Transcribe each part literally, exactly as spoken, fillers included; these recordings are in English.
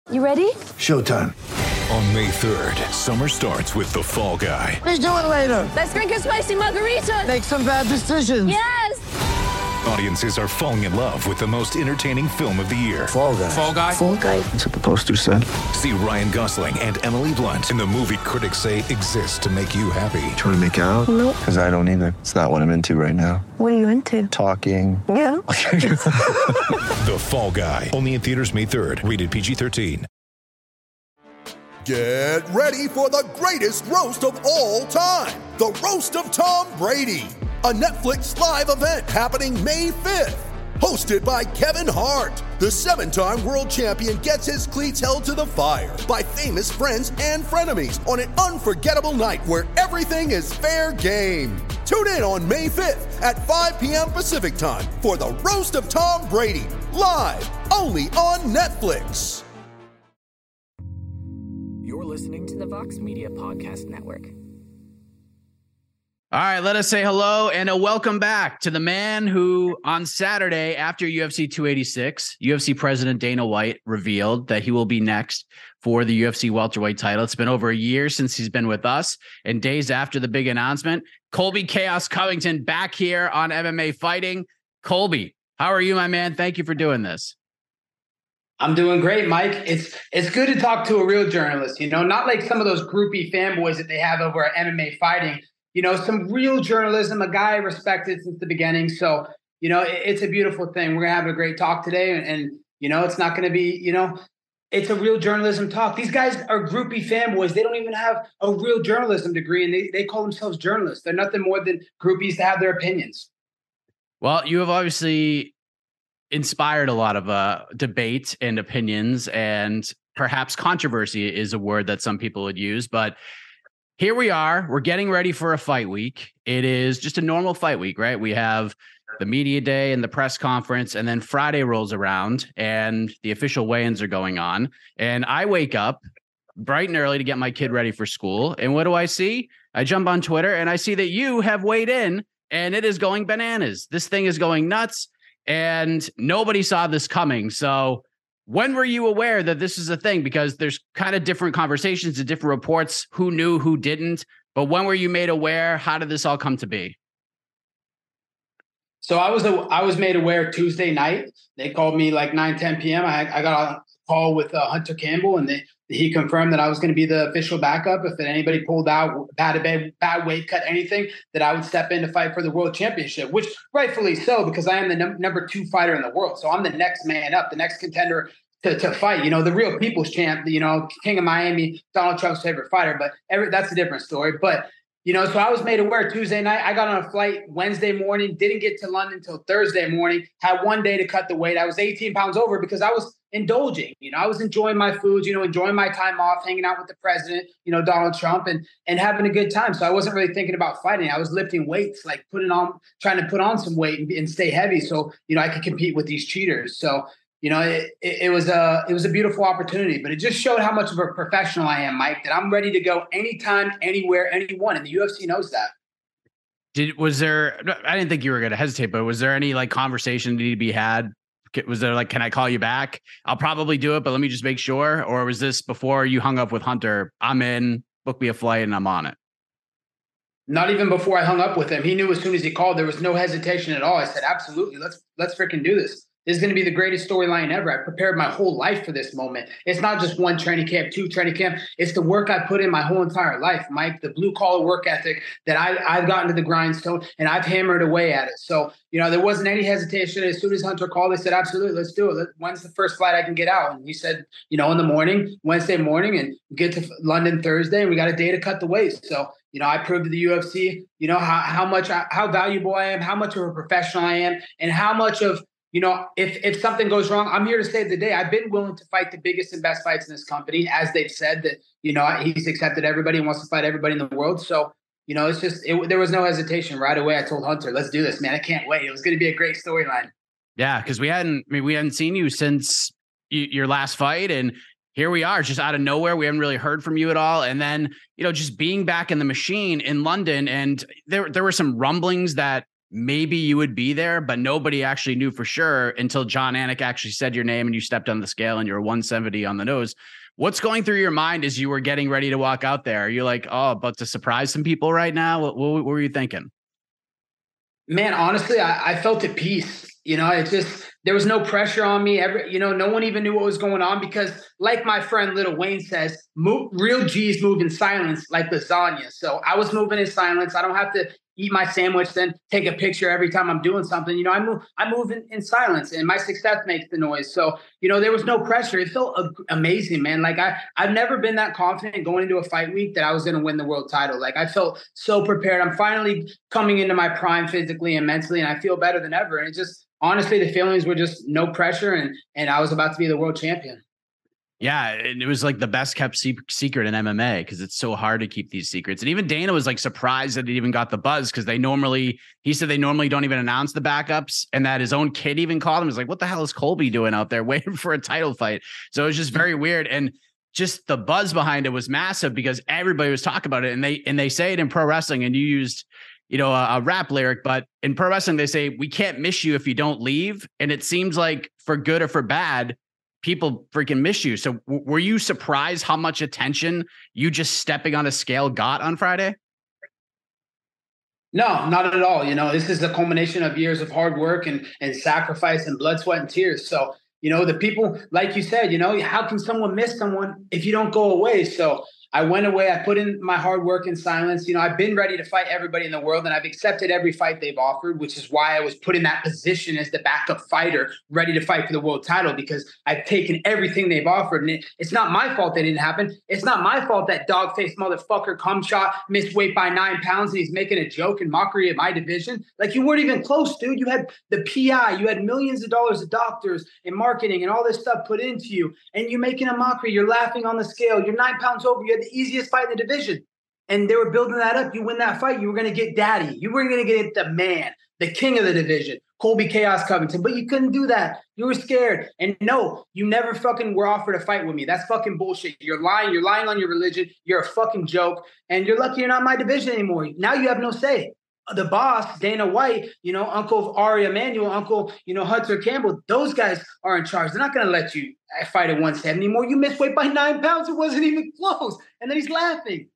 You ready? Showtime. On May third, summer starts with The Fall Guy. Let's do it later. Let's drink a spicy margarita. Make some bad decisions. Yes! Audiences are falling in love with the most entertaining film of the year. Fall Guy. Fall Guy. Fall Guy. That's what the poster said. See Ryan Gosling and Emily Blunt in the movie critics say exists to make you happy. Trying to make it out? Nope. Because I don't either. It's not what I'm into right now. What are you into? Talking. Yeah. The Fall Guy. Only in theaters May third. Rated P G thirteen. Get ready for the greatest roast of all time. The Roast of Tom Brady. A Netflix live event happening May fifth. Hosted by Kevin Hart. The seven-time world champion gets his cleats held to the fire by famous friends and frenemies on an unforgettable night where everything is fair game. Tune in on May fifth at five p.m. Pacific time for the Roast of Tom Brady. Live only on Netflix. You're listening to the Vox Media Podcast Network. All right, let us say hello and a welcome back to the man who on Saturday after U F C two eighty-six, U F C President Dana White revealed that he will be next for the U F C welterweight title. It's been over a year since he's been with us, and days after the big announcement, Colby Chaos Covington back here on M M A Fighting. Colby, how are you, my man? Thank you for doing this. I'm doing great, Mike. It's it's good to talk to a real journalist, you know, not like some of those groupie fanboys that they have over at M M A Fighting. You know, some real journalism, a guy I respected since the beginning. So, you know, it, it's a beautiful thing. We're going to have a great talk today. And, and, you know, it's not going to be, you know, it's a real journalism talk. These guys are groupie fanboys. They don't even have a real journalism degree, and they, they call themselves journalists. They're nothing more than groupies that have their opinions. Well, you have obviously inspired a lot of uh, debate and opinions, and perhaps controversy is a word that some people would use, but here we are. We're getting ready for a fight week. It is just a normal fight week, right? We have the media day and the press conference, and then Friday rolls around and the official weigh-ins are going on. And I wake up bright and early to get my kid ready for school. And what do I see? I jump on Twitter and I see that you have weighed in, and it is going bananas. This thing is going nuts, and nobody saw this coming. So when were you aware that this is a thing? Because there's kind of different conversations and different reports, who knew, who didn't. But when were you made aware? How did this all come to be? So I was I was made aware Tuesday night. They called me like nine, ten p.m. I, I got a call with uh, Hunter Campbell, and they, he confirmed that I was going to be the official backup. If anybody pulled out, had a bad, bad weight cut, anything, that I would step in to fight for the world championship, which rightfully so, because I am the num- number two fighter in the world. So I'm the next man up, the next contender to, to fight, you know, the real people's champ, you know, King of Miami, Donald Trump's favorite fighter. But every, that's a different story. But you know, so I was made aware Tuesday night. I got on a flight Wednesday morning, didn't get to London until Thursday morning, had one day to cut the weight. I was eighteen pounds over because I was indulging. You know, I was enjoying my foods, you know, enjoying my time off, hanging out with the president, you know, Donald Trump, and and having a good time. So I wasn't really thinking about fighting. I was lifting weights, like putting on, trying to put on some weight and, and stay heavy so, you know, I could compete with these cheaters. So, you know, it, it, it was a it was a beautiful opportunity, but it just showed how much of a professional I am, Mike, that I'm ready to go anytime, anywhere, anyone. And the U F C knows that. Did was there? I didn't think you were going to hesitate, but was there any like conversation need to be had? Was there like, can I call you back? I'll probably do it, but let me just make sure. Or was this before you hung up with Hunter? I'm in, book me a flight, and I'm on it. Not even before I hung up with him. He knew as soon as he called, there was no hesitation at all. I said, absolutely, let's let's freaking do this. This is going to be the greatest storyline ever. I prepared my whole life for this moment. It's not just one training camp, two training camp. It's the work I put in my whole entire life, Mike, the blue collar work ethic that I, I've gotten to the grindstone, and I've hammered away at it. So, you know, there wasn't any hesitation. As soon as Hunter called, they said, absolutely, let's do it. When's the first flight I can get out? And he said, you know, in the morning, Wednesday morning, and get to London Thursday, and we got a day to cut the weight. So, you know, I proved to the U F C, you know, how, how much, I, how valuable I am, how much of a professional I am, and how much of, you know, if if something goes wrong, I'm here to save the day. I've been willing to fight the biggest and best fights in this company, as they've said that, you know, he's accepted everybody and wants to fight everybody in the world. So, you know, it's just, it, there was no hesitation right away. I told Hunter, let's do this, man. I can't wait. It was going to be a great storyline. Yeah, because we hadn't, I mean, we hadn't seen you since y- your last fight, and here we are, just out of nowhere. We haven't really heard from you at all. And then, you know, just being back in the machine in London, and there there were some rumblings that maybe you would be there, but nobody actually knew for sure until Jon Anik actually said your name and you stepped on the scale and you're one seventy on the nose. What's going through your mind as you were getting ready to walk out there? Are you like, oh, about to surprise some people right now? What, what, what were you thinking? Man, honestly, I, I felt at peace. You know, it just, there was no pressure on me. Every, you know, no one even knew what was going on because, like my friend Little Wayne says, move, real G's move in silence like lasagna. So I was moving in silence. I don't have to eat my sandwich, then take a picture every time I'm doing something. You know, I move, I move in, in silence, and my success makes the noise. So, you know, there was no pressure. It felt uh, amazing, man. Like I, I've never been that confident going into a fight week that I was going to win the world title. Like I felt so prepared. I'm finally coming into my prime physically and mentally, and I feel better than ever. And it just, honestly, the feelings were just no pressure, and and I was about to be the world champion. Yeah, and it was like the best kept se- secret in M M A because it's so hard to keep these secrets. And even Dana was like surprised that it even got the buzz because they normally, he said they normally don't even announce the backups, and that his own kid even called him. He was like, what the hell is Colby doing out there waiting for a title fight? So it was just very weird. And just the buzz behind it was massive because everybody was talking about it. And they, and they say it in pro wrestling, and you used, you know, a, a rap lyric, but in pro wrestling, they say, we can't miss you if you don't leave. And it seems like for good or for bad, people freaking miss you. So w- were you surprised how much attention you just stepping on a scale got on Friday? No, not at all. You know, this is a culmination of years of hard work and, and sacrifice and blood, sweat, and tears. So, you know, the people, like you said, you know, how can someone miss someone if you don't go away? So I went away. I put in my hard work in silence. You know, I've been ready to fight everybody in the world, and I've accepted every fight they've offered, which is why I was put in that position as the backup fighter, ready to fight for the world title, because I've taken everything they've offered. And it, it's not my fault that didn't happen. It's not my fault that dog-faced motherfucker cum shot, missed weight by nine pounds, and he's making a joke and mockery of my division. Like, you weren't even close, dude. You had the P I, you had millions of dollars of doctors and marketing and all this stuff put into you, and you're making a mockery. You're laughing on the scale. You're nine pounds over. You had the easiest fight in the division. And they were building that up. You win that fight, you were going to get daddy. You were going to get the man, the king of the division, Colby Chaos Covington. But you couldn't do that. You were scared. And no, you never fucking were offered a fight with me. That's fucking bullshit. You're lying. You're lying on your religion. You're a fucking joke. And you're lucky you're not my division anymore. Now you have no say. The boss, Dana White, you know, Uncle Ari Emanuel, Uncle, you know, Hunter Campbell, those guys are in charge. They're not going to let you fight at one seventy anymore. You missed weight by nine pounds. It wasn't even close. And then he's laughing.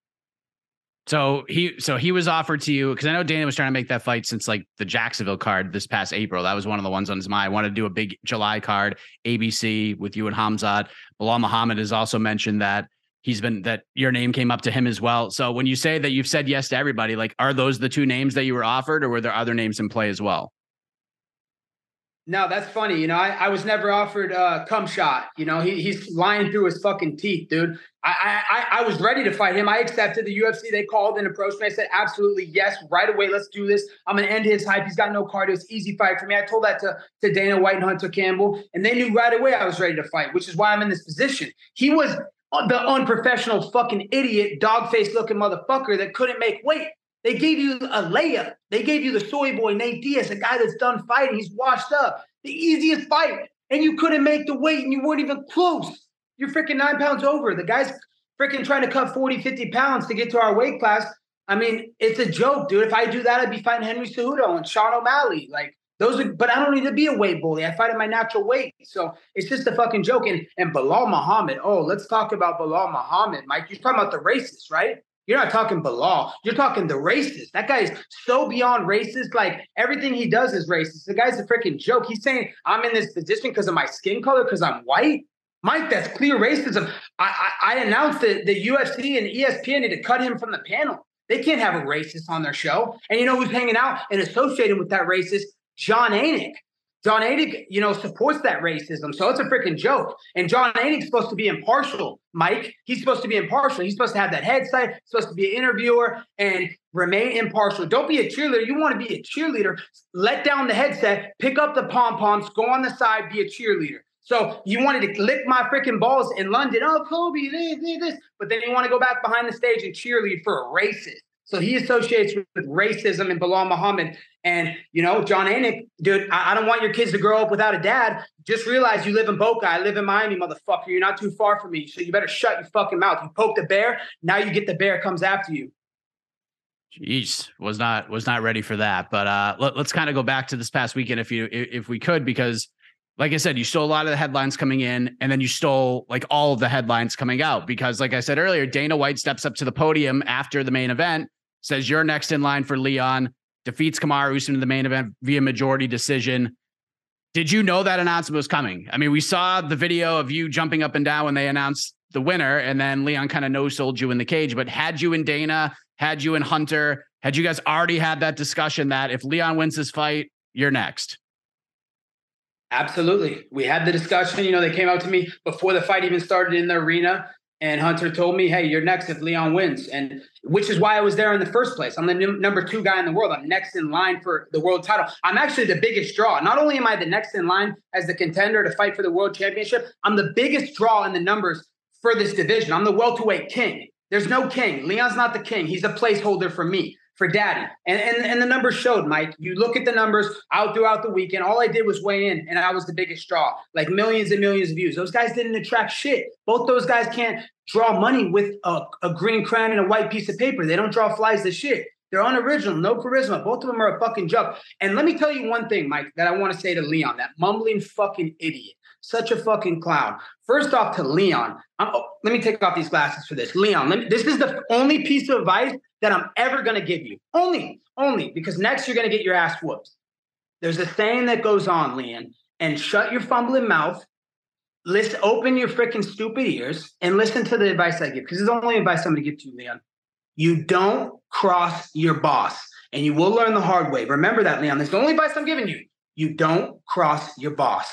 So he, so he was offered to you, because I know Dana was trying to make that fight since like the Jacksonville card this past April. That was one of the ones on his mind. I wanted to do a big July card, A B C with you and Hamzat. Bilal Muhammad has also mentioned that he's been, that your name came up to him as well. So when you say that you've said yes to everybody, like, are those the two names that you were offered, or were there other names in play as well? No, that's funny. You know, I, I was never offered a uh, cum shot. You know, he, he's lying through his fucking teeth, dude. I, I I was ready to fight him. I accepted the U F C. They called and approached me. I said, absolutely, yes, right away. Let's do this. I'm going to end his hype. He's got no cardio. It's easy fight for me. I told that to, to Dana White and Hunter Campbell, and they knew right away I was ready to fight, which is why I'm in this position. He was the unprofessional fucking idiot, dog-faced looking motherfucker that couldn't make weight. They gave you a layup. They gave you the soy boy, Nate Diaz, a guy that's done fighting. He's washed up. The easiest fight. And you couldn't make the weight, and you weren't even close. You're freaking nine pounds over. The guy's freaking trying to cut forty, fifty pounds to get to our weight class. I mean, it's a joke, dude. If I do that, I'd be fighting Henry Cejudo and Sean O'Malley. Like, those are, but I don't need to be a weight bully. I fight at my natural weight. So it's just a fucking joke. And, and Bilal Muhammad, oh, let's talk about Bilal Muhammad, Mike. You're talking about the racist, right? You're not talking Bilal. You're talking the racist. That guy is so beyond racist. Like, everything he does is racist. The guy's a freaking joke. He's saying I'm in this position because of my skin color, because I'm white. Mike, that's clear racism. I, I, I announced that the U F C and E S P N need to cut him from the panel. They can't have a racist on their show. And you know who's hanging out and associated with that racist? Jon Anik. Jon Anik, you know, supports that racism. So it's a freaking joke. And Jon Anik's supposed to be impartial, Mike. He's supposed to be impartial. He's supposed to have that headset, he's supposed to be an interviewer and remain impartial. Don't be a cheerleader. You want to be a cheerleader. Let down the headset, pick up the pom-poms, go on the side, be a cheerleader. So you wanted to lick my freaking balls in London. Oh, Kobe, this, this, this. But then you want to go back behind the stage and cheerlead for a racist. So he associates with racism and Bilal Muhammad. And, you know, Jon Anik, dude, I, I don't want your kids to grow up without a dad. Just realize you live in Boca. I live in Miami, motherfucker. You're not too far from me. So you better shut your fucking mouth. You poke the bear. Now you get the bear comes after you. Jeez, was not was not ready for that. But uh, let, let's kind of go back to this past weekend, if you if we could, because like I said, you stole a lot of the headlines coming in, and then you stole like all of the headlines coming out. Because like I said earlier, Dana White steps up to the podium after the main event, says you're next in line for Leon, defeats Kamaru Usman in the main event via majority decision. Did you know that announcement was coming? I mean, we saw the video of you jumping up and down when they announced the winner, and then Leon kind of no-sold you in the cage. But had you and Dana, had you and Hunter, had you guys already had that discussion that if Leon wins this fight, you're next? Absolutely. We had the discussion. You know, they came out to me before the fight even started in the arena, and Hunter told me, hey, you're next if Leon wins. And which is why I was there in the first place. I'm the n- number two guy in the world. I'm next in line for the world title. I'm actually the biggest draw. Not only am I the next in line as the contender to fight for the world championship, I'm the biggest draw in the numbers for this division. I'm the welterweight king. There's no king. Leon's not the king. He's a placeholder for me, for daddy. And, and, and the numbers showed, Mike. You look at the numbers out throughout the weekend. All I did was weigh in, and I was the biggest draw. Like millions and millions of views. Those guys didn't attract shit. Both those guys can't draw money with a, a green crown and a white piece of paper. They don't draw flies to shit. They're unoriginal, no charisma. Both of them are a fucking joke. And let me tell you one thing, Mike, that I want to say to Leon, that mumbling fucking idiot. Such a fucking clown. First off, to Leon, I'm, oh, let me take off these glasses for this. Leon, let me, this is the only piece of advice that I'm ever going to give you. Only, only, because next you're going to get your ass whooped. There's a saying that goes on, Leon, and shut your fumbling mouth, listen, open your freaking stupid ears, and listen to the advice I give, because it's the only advice I'm going to give to you, Leon. You don't cross your boss, and you will learn the hard way. Remember that, Leon. That's the only advice I'm giving you. You don't cross your boss.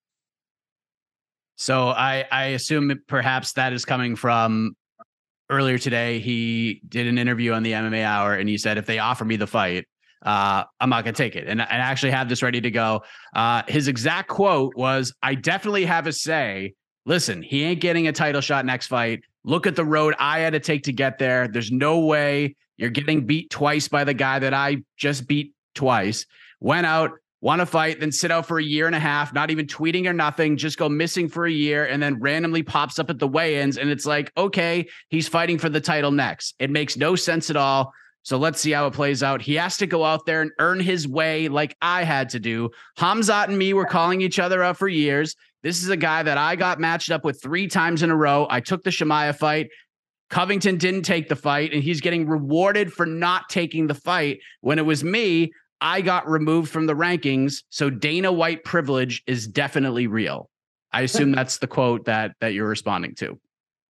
So I, I assume perhaps that is coming from earlier today. He did an interview on the M M A Hour, and he said, if they offer me the fight, uh, I'm not going to take it. And, and I actually have this ready to go. Uh, his exact quote was, I definitely have a say. Listen, he ain't getting a title shot next fight. Look at the road I had to take to get there. There's no way you're getting beat twice by the guy that I just beat twice. Went out, want to fight, then sit out for a year and a half, not even tweeting or nothing, just go missing for a year, and then randomly pops up at the weigh-ins. And it's like, okay, he's fighting for the title next. It makes no sense at all. So let's see how it plays out. He has to go out there and earn his way like I had to do. Hamzat and me were calling each other out for years. This is a guy that I got matched up with three times in a row. I took the Chimaev fight. Covington didn't take the fight, and he's getting rewarded for not taking the fight. When it was me, I got removed from the rankings. So Dana White privilege is definitely real. I assume that's the quote that that you're responding to.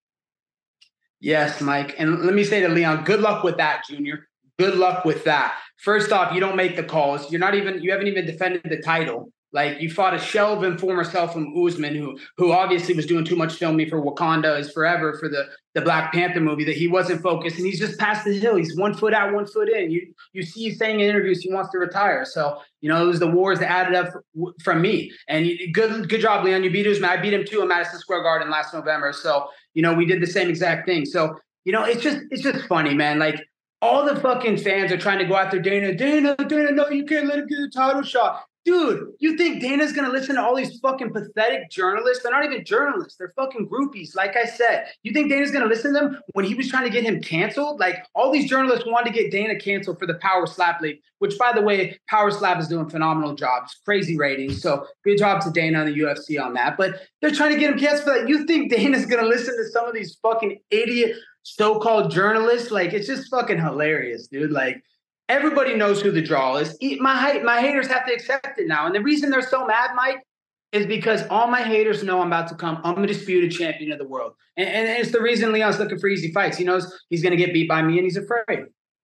Yes, Mike. And let me say to Leon, good luck with that, Junior. Good luck with that. First off, you don't make the calls. You're not even, you haven't even defended the title. Like, you fought a shell of and former self from Usman, who who obviously was doing too much filming for Wakanda is Forever for the, the Black Panther movie, that he wasn't focused, and he's just past the hill. He's one foot out, one foot in. You you see he's saying in interviews he wants to retire. So, you know, it was the wars that added up for, from me. And you, good good job, Leon. You beat Usman. I beat him too in Madison Square Garden last November. So, you know, we did the same exact thing. So, you know, it's just it's just funny, man. Like, all the fucking fans are trying to go after Dana. Dana, Dana, no, you can't let him get a title shot. Dude, you think Dana's going to listen to all these fucking pathetic journalists? They're not even journalists. They're fucking groupies, like I said. You think Dana's going to listen to them when he was trying to get him canceled? Like, all these journalists wanted to get Dana canceled for the Power Slap League, which, by the way, Power Slap is doing phenomenal jobs, crazy ratings. So good job to Dana and the U F C on that. But they're trying to get him canceled for that. You think Dana's going to listen to some of these fucking idiot so-called journalists? Like, it's just fucking hilarious, dude. Like, everybody knows who the draw is. My my haters have to accept it now. And the reason they're so mad, Mike, is because all my haters know I'm about to come undisputed champion of the world. And, and it's the reason Leon's looking for easy fights. He knows he's going to get beat by me, and he's afraid.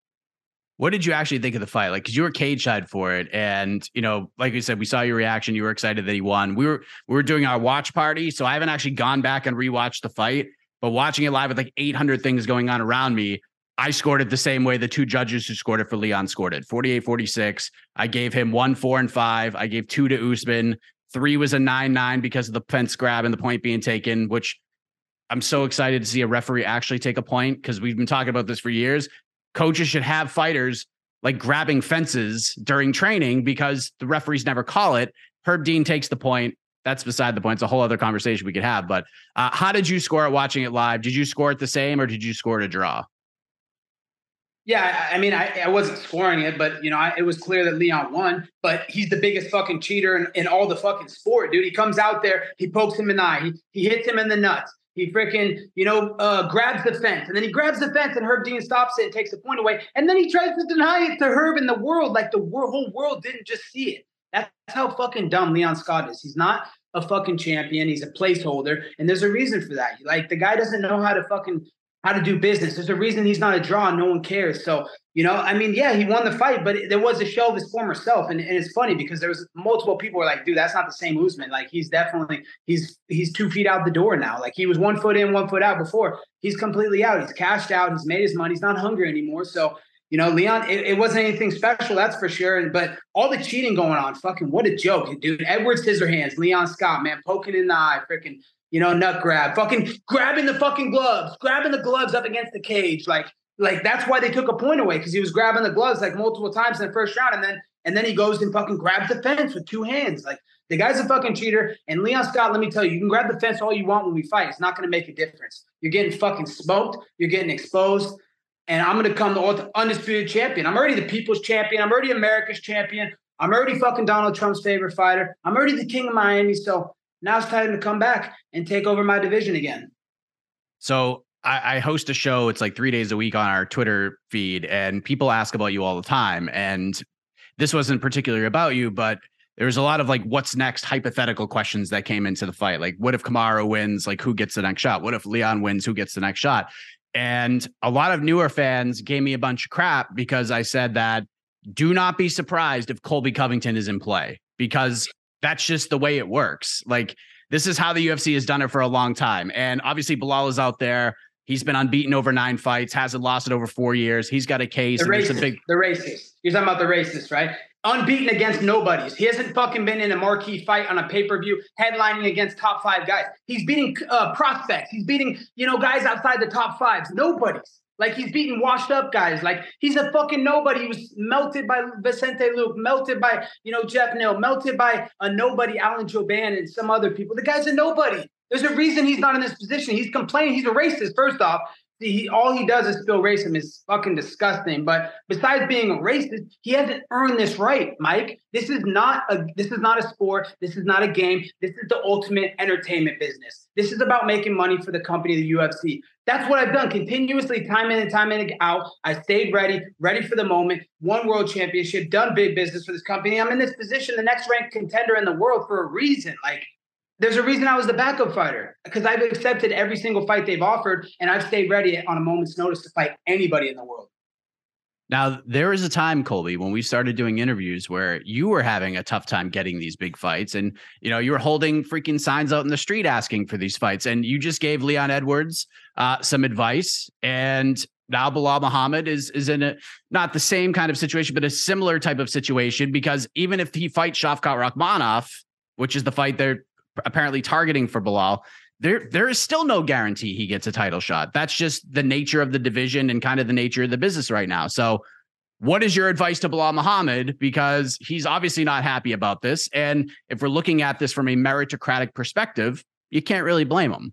What did you actually think of the fight? Like, because you were cage-side for it. And, you know, like you said, we saw your reaction. You were excited that he won. We were we were doing our watch party, so I haven't actually gone back and rewatched the fight. But watching it live with like eight hundred things going on around me, I scored it the same way the two judges who scored it for Leon scored it, forty-eight forty-six. I gave him one, four, and five. I gave two to Usman. Three was a nine nine because of the fence grab and the point being taken, which I'm so excited to see a referee actually take a point, because we've been talking about this for years. Coaches should have fighters like grabbing fences during training because the referees never call it. Herb Dean takes the point. That's beside the point. It's a whole other conversation we could have. But uh, how did you score it watching it live? Did you score it the same, or did you score it a draw? Yeah, I mean, I, I wasn't scoring it, but, you know, I, it was clear that Leon won. But he's the biggest fucking cheater in, in all the fucking sport, dude. He comes out there, he pokes him in the eye, he, he hits him in the nuts. He freaking, you know, uh, grabs the fence. And then he grabs the fence and Herb Dean stops it and takes the point away. And then he tries to deny it to Herb in the world, like the wor- whole world didn't just see it. That's how fucking dumb Leon Scott is. He's not a fucking champion. He's a placeholder. And there's a reason for that. Like, the guy doesn't know how to fucking how to do business. There's a reason he's not a draw and no one cares. So, you know, I mean, yeah, he won the fight, but there was a show of his former self. And, and it's funny because there was multiple people were like, dude, that's not the same Usman. Like, he's definitely, he's, he's two feet out the door now. Like, he was one foot in, one foot out before. He's completely out. He's cashed out. He's made his money. He's not hungry anymore. So, you know, Leon, it, it wasn't anything special, that's for sure. But all the cheating going on, fucking what a joke, dude. Edward Scissorhands, Leon Scott, man, poking in the eye, freaking, you know, nut grab, fucking grabbing the fucking gloves, grabbing the gloves up against the cage. Like, like that's why they took a point away, because he was grabbing the gloves like multiple times in the first round. And then and then he goes and fucking grabs the fence with two hands. Like, the guy's a fucking cheater. And Leon Scott, let me tell you, you can grab the fence all you want when we fight. It's not going to make a difference. You're getting fucking smoked. You're getting exposed. And I'm going to come the undisputed champion. I'm already the people's champion. I'm already America's champion. I'm already fucking Donald Trump's favorite fighter. I'm already the king of Miami. So now it's time to come back and take over my division again. So I, I host a show. It's like three days a week on our Twitter feed, and people ask about you all the time. And this wasn't particularly about you, but there was a lot of like, what's next hypothetical questions that came into the fight. Like, what if Kamaru wins? Like, who gets the next shot? What if Leon wins? Who gets the next shot? And a lot of newer fans gave me a bunch of crap because I said that do not be surprised if Colby Covington is in play, because that's just the way it works. Like, this is how the U F C has done it for a long time. And obviously Belal is out there. He's been unbeaten over nine fights, hasn't lost it over four years. He's got a case. The racist, a big- the racist. You're talking about the racist, right? Unbeaten against nobodies. He hasn't fucking been in a marquee fight on a pay-per-view headlining against top five guys. He's beating uh, prospects. He's beating, you know, guys outside the top fives. Nobodies. Like, he's beating washed up guys. Like, he's a fucking nobody. He was melted by Vicente Luque, melted by, you know, Jeff Neal, melted by a nobody, Alan Jouban, and some other people. The guy's a nobody. There's a reason he's not in this position. He's complaining. He's a racist, first off. He, all he does is spill racism. Is fucking disgusting. But besides being a racist, he hasn't earned this right, Mike. This is not a this is not a sport. This is not a game. This is the ultimate entertainment business. This is about making money for the company, the U F C. That's what I've done continuously, time in and time in and out. I stayed ready, ready for the moment, won world championship, done big business for this company. I'm in this position, the next ranked contender in the world, for a reason. Like, there's a reason I was the backup fighter, because I've accepted every single fight they've offered, and I've stayed ready on a moment's notice to fight anybody in the world. Now, there was a time, Colby, when we started doing interviews where you were having a tough time getting these big fights, and, you know, you were holding freaking signs out in the street asking for these fights, and you just gave Leon Edwards uh, some advice, and now Belal Muhammad is is in a not the same kind of situation, but a similar type of situation, because even if he fights Shavkat Rakhmonov, which is the fight they're apparently targeting for Belal, there there is still no guarantee he gets a title shot. That's just the nature of the division and kind of the nature of the business right now. So what is your advice to Belal Muhammad? Because he's obviously not happy about this. And if we're looking at this from a meritocratic perspective, you can't really blame him.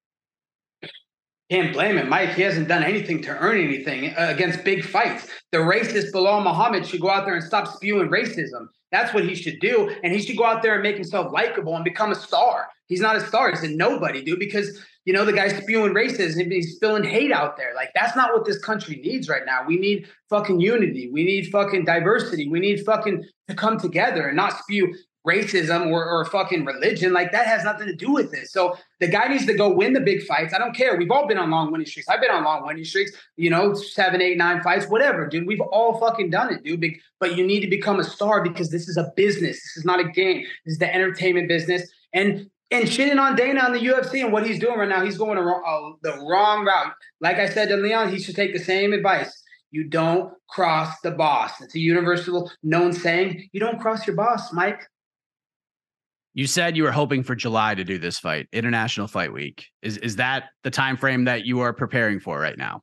Can't blame him, Mike. He hasn't done anything to earn anything uh, against big fights. The racist Belal Muhammad should go out there and stop spewing racism. That's what he should do. And he should go out there and make himself likable and become a star. He's not a star. He's a nobody, dude, because, you know, the guy's spewing racism and he's spilling hate out there. Like, that's not what this country needs right now. We need fucking unity. We need fucking diversity. We need fucking to come together and not spew racism or, or fucking religion. Like, that has nothing to do with this. So the guy needs to go win the big fights. I don't care. We've all been on long winning streaks. I've been on long winning streaks, you know, seven, eight, nine fights, whatever, dude. We've all fucking done it, dude. But you need to become a star, because this is a business. This is not a game. This is the entertainment business. And and shitting on Dana on the U F C and what he's doing right now, he's going a, a, the wrong route. Like I said to Leon, he should take the same advice. You don't cross the boss. It's a universal known saying. You don't cross your boss, Mike. You said you were hoping for July to do this fight, International Fight Week. Is is that the time frame that you are preparing for right now?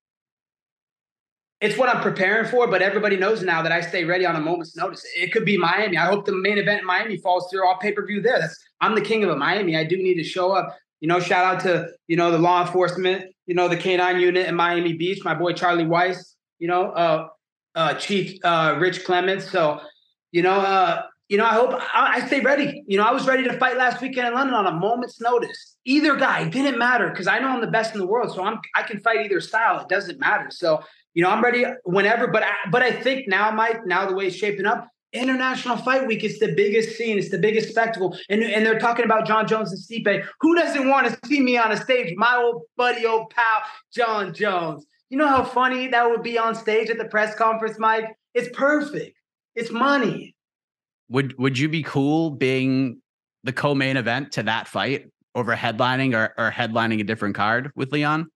It's what I'm preparing for, but everybody knows now that I stay ready on a moment's notice. It could be Miami. I hope the main event in Miami falls through. All pay-per-view there. That's I'm the king of Miami. I do need to show up. You know, shout out to, you know, the law enforcement, you know, the K nine unit in Miami Beach, my boy Charlie Weiss. you know, uh, uh, Chief uh, Rich Clements. So, you know, uh, you know, I hope I, I stay ready. You know, I was ready to fight last weekend in London on a moment's notice. Either guy, didn't matter because I know I'm the best in the world. So I'm I can fight either style. It doesn't matter. So, you know, I'm ready whenever. But I, but I think now, Mike, now the way it's shaping up, International Fight Week is the biggest scene. It's the biggest spectacle. And, and they're talking about John Jones and Stipe. Who doesn't want to see me on a stage? My old buddy, old pal, John Jones. You know how funny that would be on stage at the press conference, Mike? It's perfect. It's money. Would would you be cool being the co-main event to that fight over headlining or, or headlining a different card with Leon?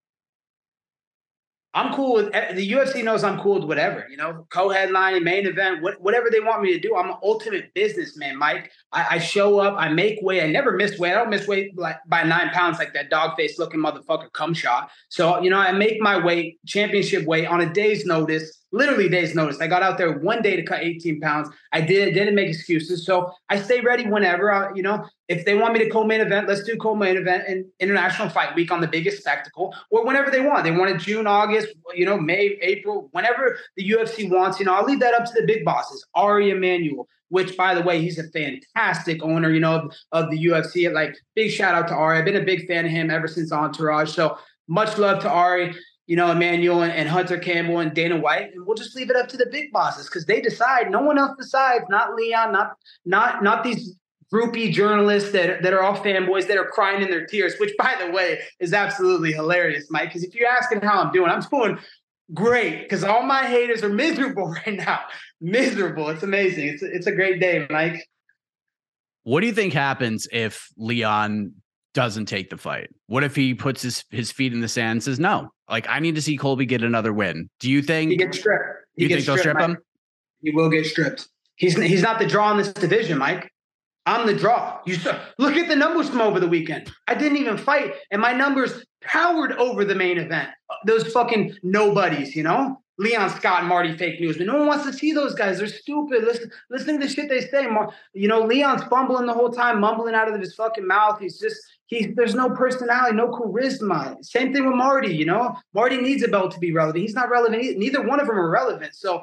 I'm cool with the U F C knows I'm cool with whatever, you know, co-headlining, main event, what, whatever they want me to do. I'm an ultimate businessman, Mike. I, I show up, I make weight. I never miss weight. I don't miss weight like by nine pounds like that dog face looking motherfucker cum shot. So, you know, I make my weight, championship weight on a day's notice, literally day's notice. I got out there one day to cut eighteen pounds. I did, didn't make excuses. So I stay ready whenever, I, you know, if they want me to co-main event, let's do co-main event in International Fight Week on the biggest spectacle or whenever they want. They want it June, August, you know, May, April, whenever the U F C wants, you know, I'll leave that up to the big bosses. Ari Emanuel, which by the way, he's a fantastic owner, you know, of, of the U F C. Like big shout out to Ari. I've been a big fan of him ever since Entourage. So much love to Ari, you know, Emmanuel and, and Hunter Campbell and Dana White. And we'll just leave it up to the big bosses because they decide. No one else decides, not Leon, not, not, not these groupie journalists that, that are all fanboys that are crying in their tears, which, by the way, is absolutely hilarious, Mike. Because if you're asking how I'm doing, I'm doing great because all my haters are miserable right now. Miserable. It's amazing. It's, it's a great day, Mike. What do you think happens if Leon doesn't take the fight? What if he puts his, his feet in the sand and says, no, like, I need to see Colby get another win? Do you think he gets stripped? He you gets think they'll strip Mike. him? He will get stripped. He's, he's not the draw in this division, Mike. I'm the draw. You saw, look at the numbers from over the weekend. I didn't even fight, and my numbers powered over the main event. Those fucking nobodies, you know? Leon Scott and Marty Fake News. But no one wants to see those guys. They're stupid. Listen, listening to the shit they say. You know, Leon's fumbling the whole time, mumbling out of his fucking mouth. He's just, he's, there's no personality, no charisma. Same thing with Marty, you know? Marty needs a belt to be relevant. He's not relevant either. Neither one of them are relevant. So,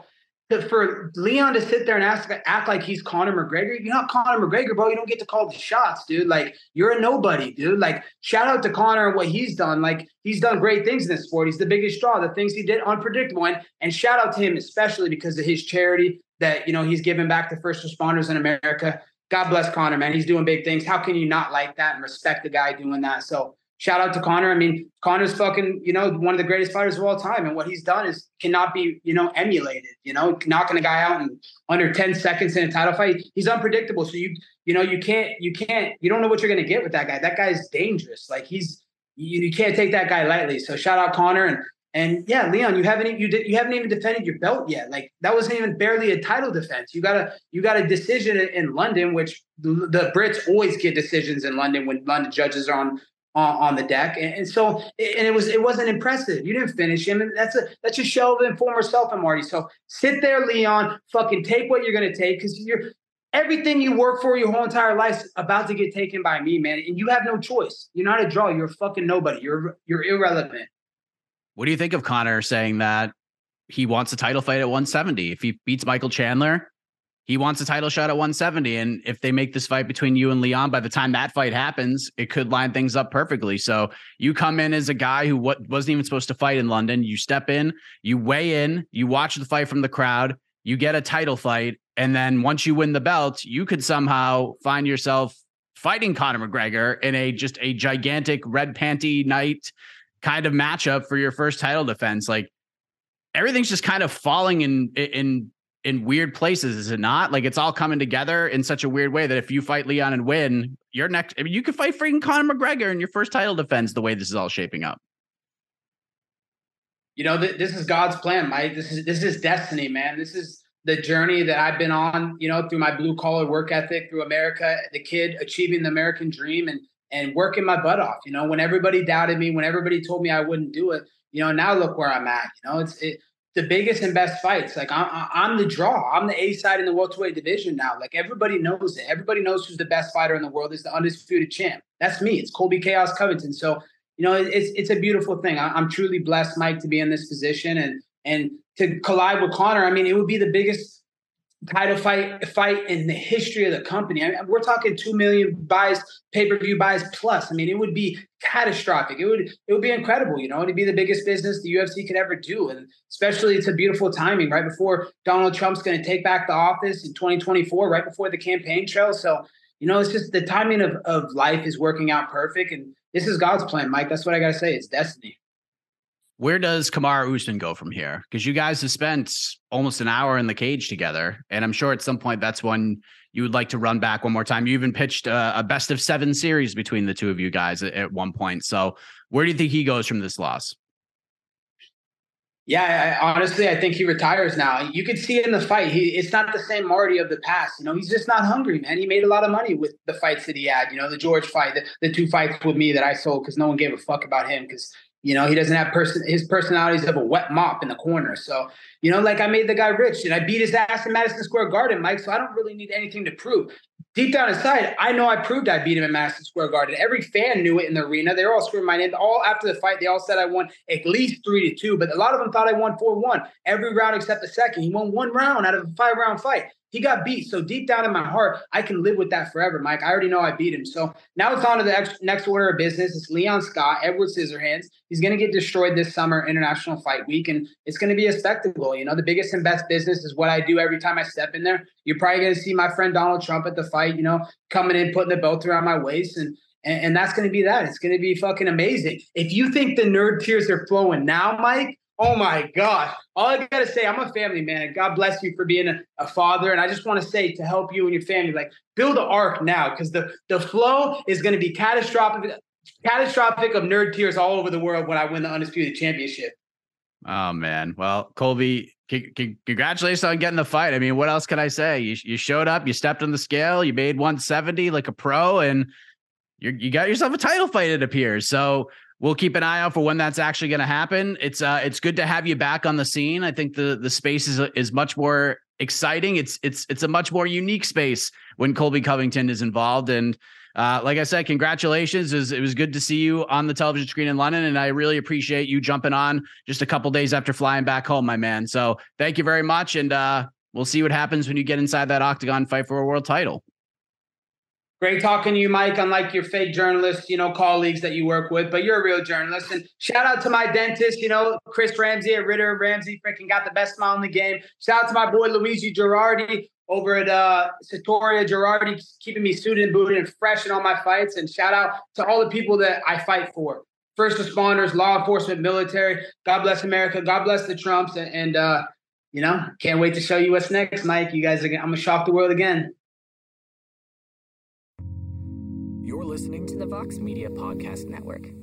for Leon to sit there and ask, act like he's Conor McGregor, you're not Conor McGregor, bro. You don't get to call the shots, dude. Like, you're a nobody, dude. Like, shout out to Conor and what he's done. Like, he's done great things in this sport. He's the biggest draw. The things he did, unpredictable. And, and shout out to him, especially because of his charity that, you know, he's giving back to first responders in America. God bless Conor, man. He's doing big things. How can you not like that and respect the guy doing that? So, shout out to Conor. I mean, Conor's fucking, you know, one of the greatest fighters of all time. And what he's done is cannot be, you know, emulated, you know, knocking a guy out in under ten seconds in a title fight. He's unpredictable. So you, you know, you can't, you can't, you don't know what you're going to get with that guy. That guy's dangerous. Like he's, you, you can't take that guy lightly. So shout out Conor. And, and yeah, Leon, you haven't, you did, you haven't even defended your belt yet. Like that wasn't even barely a title defense. You got a, you got a decision in London, which the, the Brits always get decisions in London when London judges are on, On, on the deck. And, and so, and it was, it wasn't impressive. You didn't finish him. And that's a, that's a show of former self and Marty. So sit there, Leon, fucking take what you're going to take. Cause you're everything you work for your whole entire life's about to get taken by me, man. And you have no choice. You're not a draw. You're a fucking nobody. You're, you're irrelevant. What do you think of Conor saying that he wants a title fight at one seventy? If he beats Michael Chandler, he wants a title shot at one seventy. And if they make this fight between you and Leon, by the time that fight happens, it could line things up perfectly. So you come in as a guy who what, wasn't even supposed to fight in London. You step in, you weigh in, you watch the fight from the crowd, you get a title fight. And then once you win the belt, you could somehow find yourself fighting Conor McGregor in a just a gigantic red panty night kind of matchup for your first title defense. Like everything's just kind of falling in, in, in weird places, is it not? Like it's all coming together in such a weird way that if you fight Leon and win, you're next. I mean, you could fight freaking Conor McGregor in your first title defense. The way this is all shaping up, you know, th- this is God's plan, Mike. This is this is destiny, man. This is the journey that I've been on. You know, through my blue collar work ethic, through America, the kid achieving the American dream, and and working my butt off. You know, when everybody doubted me, when everybody told me I wouldn't do it, you know, now look where I'm at. You know, it's it. The biggest and best fights. Like I'm, I'm the draw. I'm the A side in the welterweight division now. Like everybody knows it. Everybody knows who's the best fighter in the world. Is the undisputed champ. That's me. It's Colby Chaos Covington. So you know, it's it's a beautiful thing. I, I'm truly blessed, Mike, to be in this position, and And to collide with Conor, I mean, it would be the biggest title fight fight in the history of the company. I mean, we're talking two million buys, pay-per-view buys plus. I mean, it would be catastrophic. It would it would be incredible. You know, it'd be the biggest business the U F C could ever do, and especially it's a beautiful timing right before Donald Trump's going to take back the office in twenty twenty-four, right before the campaign trail. So, you know, it's just the timing of of life is working out perfect, and this is God's plan, Mike. That's what I got to say. It's destiny. Where does Kamaru Usman go from here? Because you guys have spent almost an hour in the cage together, and I'm sure at some point that's when you would like to run back one more time. You even pitched a, a best of seven series between the two of you guys at, at one point. So where do you think he goes from this loss? Yeah, I, honestly, I think he retires now. You could see it in the fight. He, it's not the same Marty of the past. You know, he's just not hungry, man. He made a lot of money with the fights that he had. You know, the George fight, the, the two fights with me that I sold because no one gave a fuck about him because you know, he doesn't have person. His personalities of a wet mop in the corner. So, you know, like I made the guy rich and I beat his ass in Madison Square Garden, Mike. So I don't really need anything to prove. Deep down inside, I know I proved I beat him in Madison Square Garden. Every fan knew it in the arena. They were all screaming my name. All after the fight, they all said I won at least three to two, but a lot of them thought I won four one. Every round except the second. He won one round out of a five round fight. He got beat. So deep down in my heart, I can live with that forever, Mike. I already know I beat him. So now it's on to the ex- next order of business. It's Leon Scott, Edward Scissorhands. He's going to get destroyed this summer, International Fight Week, and it's going to be a spectacle. You know, the biggest and best business is what I do every time I step in there. You're probably going to see my friend Donald Trump at the fight, you know, coming in, putting the belt around my waist, and and, and that's going to be that. It's going to be fucking amazing. If you think the nerd tears are flowing now, Mike, oh my gosh. All I got to say, I'm a family man. God bless you for being a, a father. And I just want to say to help you and your family, like build an arc now because the, the flow is going to be catastrophic, catastrophic of nerd tears all over the world when I win the Undisputed Championship. Oh, man. Well, Colby, c- c- congratulations on getting the fight. I mean, what else can I say? You, you showed up, you stepped on the scale, you made one seventy like a pro, and you you got yourself a title fight, it appears. So we'll keep an eye out for when that's actually going to happen. It's uh, it's good to have you back on the scene. I think the the space is is much more exciting. It's it's it's a much more unique space when Colby Covington is involved. And uh, like I said, congratulations. It was, it was good to see you on the television screen in London, and I really appreciate you jumping on just a couple days after flying back home, my man. So thank you very much, and uh, we'll see what happens when you get inside that octagon, fight for a world title. Great talking to you, Mike, unlike your fake journalists, you know, colleagues that you work with, but you're a real journalist. And shout out to my dentist, you know, Chris Ramsey at Ritter Ramsey, freaking got the best smile in the game. Shout out to my boy, Luigi Girardi over at uh, Sartoria Girardi, keeping me suited and booted and fresh in all my fights. And shout out to all the people that I fight for. First responders, law enforcement, military. God bless America. God bless the Trumps. And, and uh, you know, can't wait to show you what's next, Mike. You guys are I'm going to shock the world again. You're listening to the Vox Media Podcast Network.